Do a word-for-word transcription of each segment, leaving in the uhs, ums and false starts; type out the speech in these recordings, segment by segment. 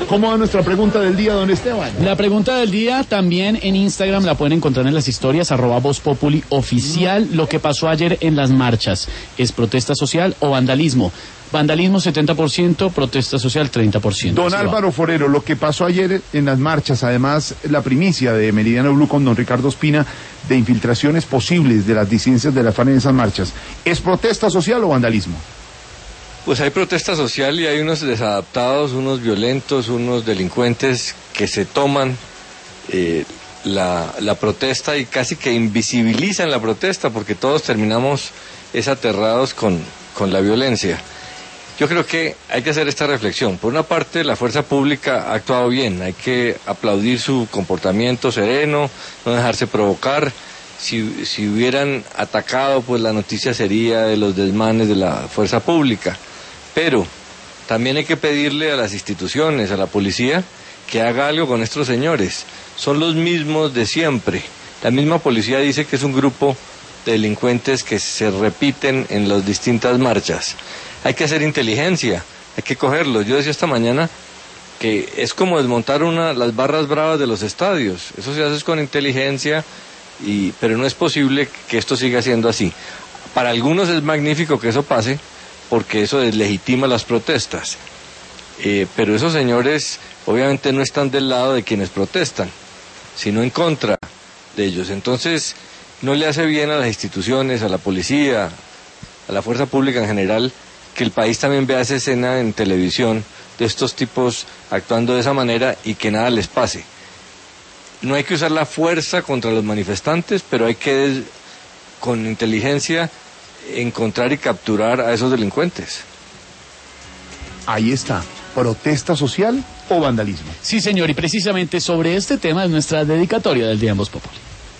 ¿Cómo va nuestra pregunta del día, don Esteban? La pregunta del día también en Instagram la pueden encontrar en las historias, arroba Voz Populi oficial. Lo que pasó ayer en las marchas, ¿es protesta social o vandalismo? Vandalismo setenta por ciento, protesta social treinta por ciento. Don Álvaro Forero, lo que pasó ayer en las marchas, además la primicia de Meridiano Blue con don Ricardo Ospina de infiltraciones posibles de las disidencias de la FARC en esas marchas, ¿es protesta social o vandalismo? Pues hay protesta social y hay unos desadaptados, unos violentos, unos delincuentes que se toman eh, la, la protesta y casi que invisibilizan la protesta porque todos terminamos es aterrados con, con la violencia. Yo creo que hay que hacer esta reflexión. Por una parte, la fuerza pública ha actuado bien, hay que aplaudir su comportamiento sereno, no dejarse provocar. Si, si hubieran atacado, pues la noticia sería de los desmanes de la fuerza pública. Pero también hay que pedirle a las instituciones, a la policía, que haga algo con estos señores. Son los mismos de siempre. La misma policía dice que es un grupo de delincuentes que se repiten en las distintas marchas. Hay que hacer inteligencia, hay que cogerlos. Yo decía esta mañana que es como desmontar una, las barras bravas de los estadios. Eso se hace con inteligencia, y, pero no es posible que esto siga siendo así. Para algunos es magnífico que eso pase, porque eso deslegitima las protestas. Eh, pero esos señores obviamente no están del lado de quienes protestan, sino en contra de ellos. Entonces no le hace bien a las instituciones, a la policía, a la fuerza pública en general, que el país también vea esa escena en televisión de estos tipos actuando de esa manera y que nada les pase. No hay que usar la fuerza contra los manifestantes, pero hay que, con inteligencia, encontrar y capturar a esos delincuentes. Ahí está, protesta social o vandalismo. Sí, señor, y precisamente sobre este tema es nuestra dedicatoria del Día en Voz Populi.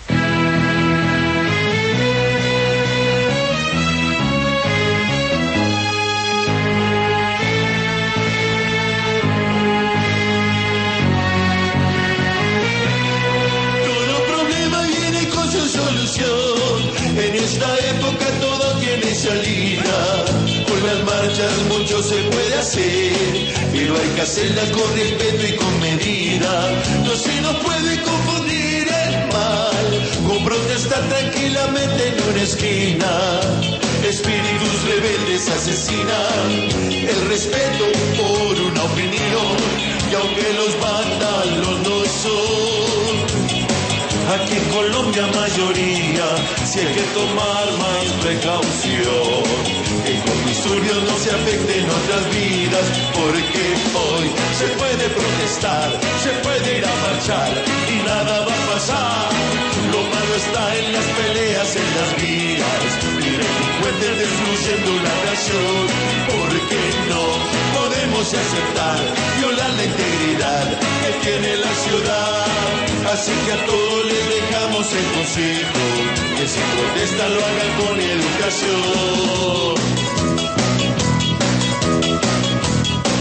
En esta época todo tiene salida. Con las marchas mucho se puede hacer, pero hay que hacerlas con respeto y con medida. No se nos puede confundir el mal con protestar tranquilamente en una esquina. Espíritus rebeldes asesinan el respeto por una opinión, y aunque los vándalos no son aquí en Colombia mayoría, si hay que tomar más precaución, que con disturbios no se afecten otras vidas, porque hoy se puede protestar, se puede ir a marchar y nada va a pasar. Lo malo está en las peleas, en las vías, y delincuentes destruyendo la nación, porque no podemos aceptar violar la integridad que tiene la ciudad. Así que a todos les dejamos el consejo, que si protestan lo hagan con educación.